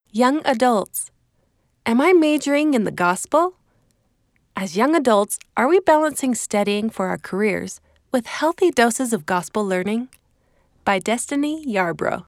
Young adults. Am I majoring in the gospel? As young adults, are we balancing studying for our careers with healthy doses of gospel learning? By Destiny Yarbrough.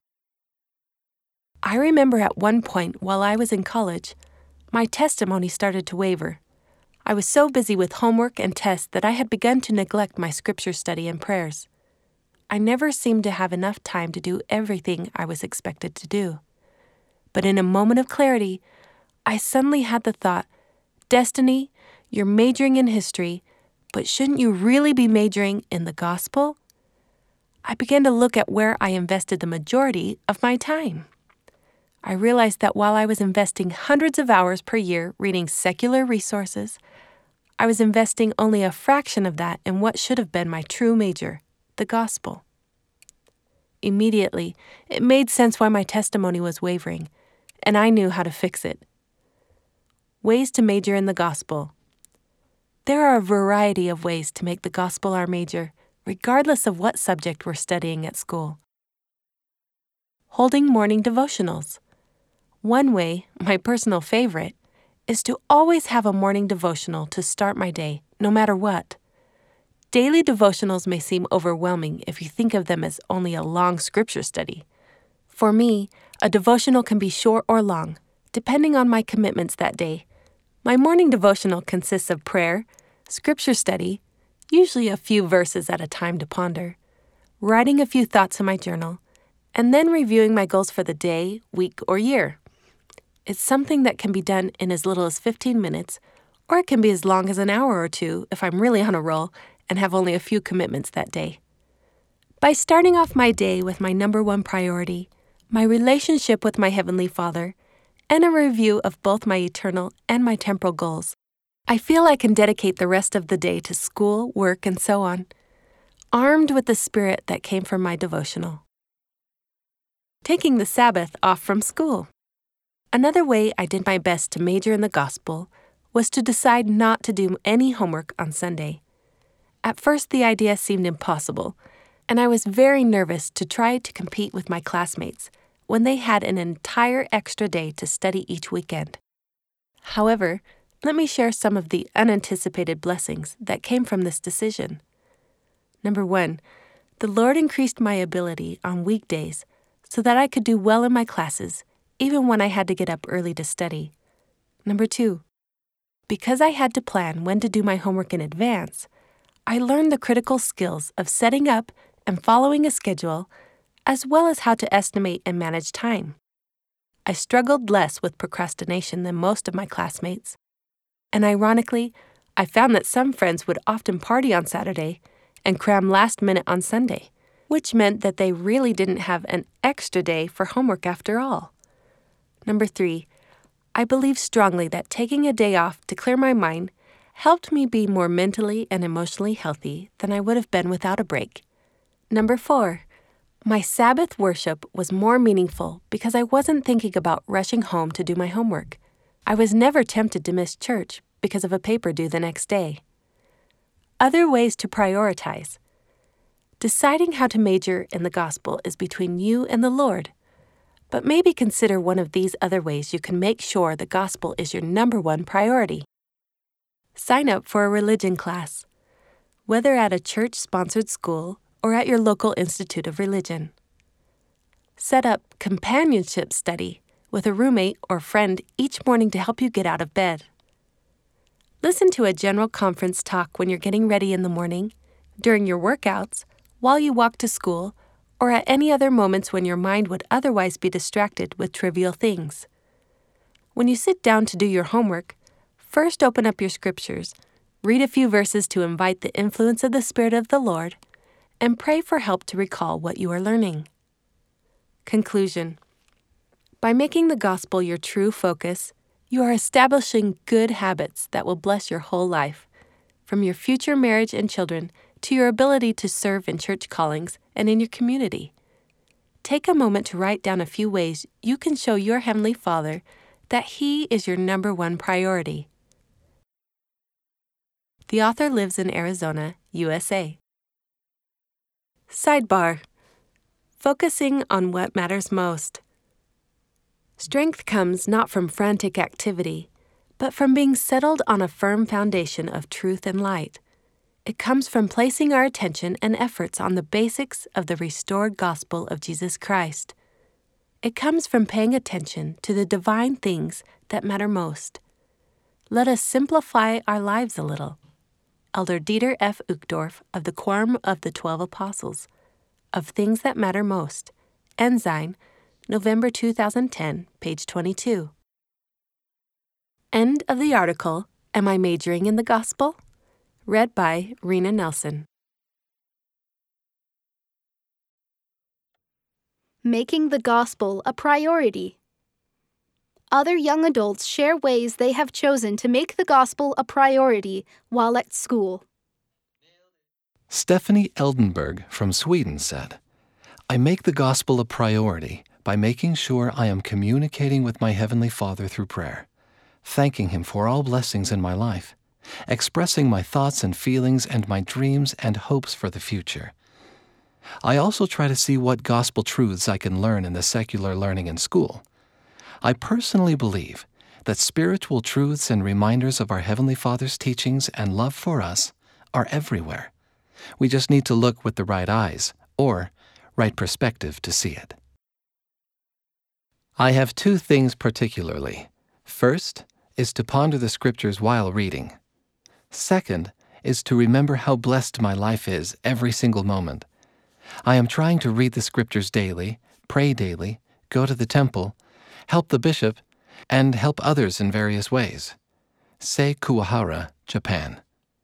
I remember at one point while I was in college, my testimony started to waver. I was so busy with homework and tests that I had begun to neglect my scripture study and prayers. I never seemed to have enough time to do everything I was expected to do. But in a moment of clarity, I suddenly had the thought, Destiny, you're majoring in history, but shouldn't you really be majoring in the gospel? I began to look at where I invested the majority of my time. I realized that while I was investing hundreds of hours per year reading secular resources, I was investing only a fraction of that in what should have been my true major, the gospel. Immediately, it made sense why my testimony was wavering, and I knew how to fix it. Ways to major in the gospel. There are a variety of ways to make the gospel our major, regardless of what subject we're studying at school. Holding morning devotionals. One way, my personal favorite, is to always have a morning devotional to start my day, no matter what. Daily devotionals may seem overwhelming if you think of them as only a long scripture study. For me, a devotional can be short or long, depending on my commitments that day. My morning devotional consists of prayer, scripture study, usually a few verses at a time to ponder, writing a few thoughts in my journal, and then reviewing my goals for the day, week, or year. It's something that can be done in as little as 15 minutes, or it can be as long as an hour or two if I'm really on a roll and have only a few commitments that day. By starting off my day with my number one priority, my relationship with my Heavenly Father, and a review of both my eternal and my temporal goals, I feel I can dedicate the rest of the day to school, work, and so on, armed with the spirit that came from my devotional. Taking the Sabbath off from school. Another way I did my best to major in the gospel was to decide not to do any homework on Sunday. At first, the idea seemed impossible, and I was very nervous to try to compete with my classmates when they had an entire extra day to study each weekend. However, let me share some of the unanticipated blessings that came from this decision. Number 1, the Lord increased my ability on weekdays so that I could do well in my classes, even when I had to get up early to study. Number 2, because I had to plan when to do my homework in advance, I learned the critical skills of setting up and following a schedule, as well as how to estimate and manage time. I struggled less with procrastination than most of my classmates. And ironically, I found that some friends would often party on Saturday and cram last minute on Sunday, which meant that they really didn't have an extra day for homework after all. Number 3, I believe strongly that taking a day off to clear my mind helped me be more mentally and emotionally healthy than I would have been without a break. Number 4, my Sabbath worship was more meaningful because I wasn't thinking about rushing home to do my homework. I was never tempted to miss church because of a paper due the next day. Other ways to prioritize. Deciding how to major in the gospel is between you and the Lord. But maybe consider one of these other ways you can make sure the gospel is your number one priority. Sign up for a religion class, whether at a church-sponsored school or at your local institute of religion. Set up companionship study with a roommate or friend each morning to help you get out of bed. Listen to a general conference talk when you're getting ready in the morning, during your workouts, while you walk to school, or at any other moments when your mind would otherwise be distracted with trivial things. When you sit down to do your homework, first open up your scriptures, read a few verses to invite the influence of the Spirit of the Lord, and pray for help to recall what you are learning. Conclusion. By making the gospel your true focus, you are establishing good habits that will bless your whole life, from your future marriage and children to your ability to serve in church callings and in your community. Take a moment to write down a few ways you can show your Heavenly Father that He is your number one priority. The author lives in Arizona, USA. Sidebar: focusing on what matters most. Strength comes not from frantic activity, but from being settled on a firm foundation of truth and light. It comes from placing our attention and efforts on the basics of the restored gospel of Jesus Christ. It comes from paying attention to the divine things that matter most. Let us simplify our lives a little. Elder Dieter F. Uchtdorf of the Quorum of the 12 Apostles, Of Things That Matter Most, Ensign, November 2010, page 22. End of the article, Am I Majoring in the Gospel? Read by Rena Nelson. Making the gospel a priority. Other young adults share ways they have chosen to make the gospel a priority while at school. Stephanie Eldenberg from Sweden said, I make the gospel a priority by making sure I am communicating with my Heavenly Father through prayer, thanking Him for all blessings in my life, expressing my thoughts and feelings and my dreams and hopes for the future. I also try to see what gospel truths I can learn in the secular learning in school. I personally believe that spiritual truths and reminders of our Heavenly Father's teachings and love for us are everywhere. We just need to look with the right eyes, or right perspective to see it. I have two things particularly. First is to ponder the Scriptures while reading. Second is to remember how blessed my life is every single moment. I am trying to read the Scriptures daily, pray daily, go to the temple, help the bishop, and help others in various ways. Sei Kuwahara, Japan.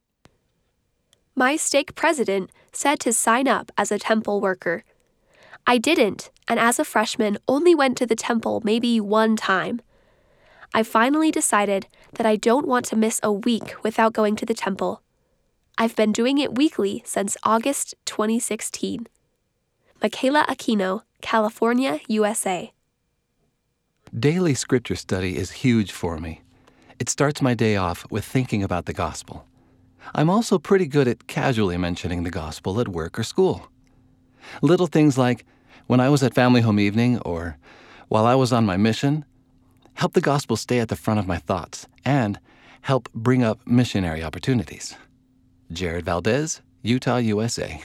My stake president said to sign up as a temple worker. I didn't, and as a freshman only went to the temple maybe one time. I finally decided that I don't want to miss a week without going to the temple. I've been doing it weekly since August 2016. Michaela Aquino, California, USA. Daily Scripture study is huge for me. It starts my day off with thinking about the gospel. I'm also pretty good at casually mentioning the gospel at work or school. Little things like, when I was at family home evening or while I was on my mission, help the gospel stay at the front of my thoughts and help bring up missionary opportunities. Jared Valdez, Utah, USA.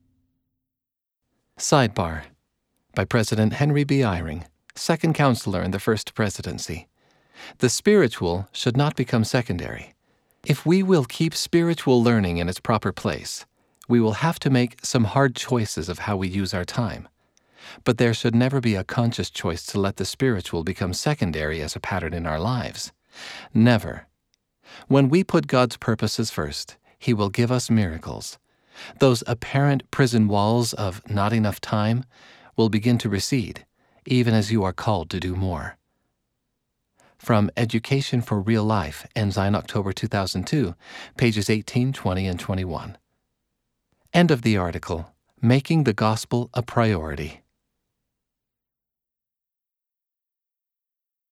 Sidebar by President Henry B. Eyring, second counselor in the first presidency. The spiritual should not become secondary. If we will keep spiritual learning in its proper place, we will have to make some hard choices of how we use our time. But there should never be a conscious choice to let the spiritual become secondary as a pattern in our lives. Never. When we put God's purposes first, He will give us miracles. Those apparent prison walls of not enough time will begin to recede, even as you are called to do more. From Education for Real Life, Ensign, October 2002, pages 18, 20, and 21. End of the article, Making the Gospel a Priority.